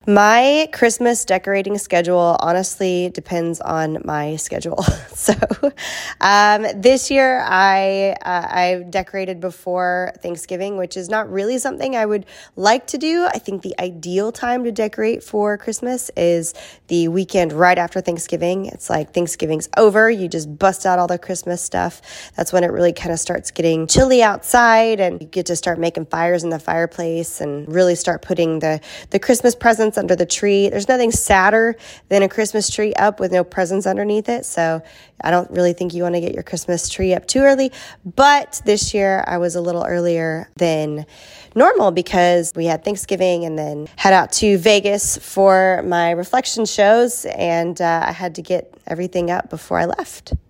My Christmas decorating schedule honestly depends on my schedule. So this year I decorated before Thanksgiving, which is not really something I would like to do. I think the ideal time to decorate for Christmas is the weekend right after Thanksgiving. It's like Thanksgiving's over, you just bust out all the Christmas stuff. That's when it really kind of starts getting chilly outside and you get to start making fires in the fireplace and really start putting the Christmas presents under the tree. There's nothing sadder than a Christmas tree up with no presents underneath it. So I don't really think you want to get your Christmas tree up too early. But this year I was a little earlier than normal because we had Thanksgiving and then head out to Vegas for my reflection shows. And I had to get everything up before I left.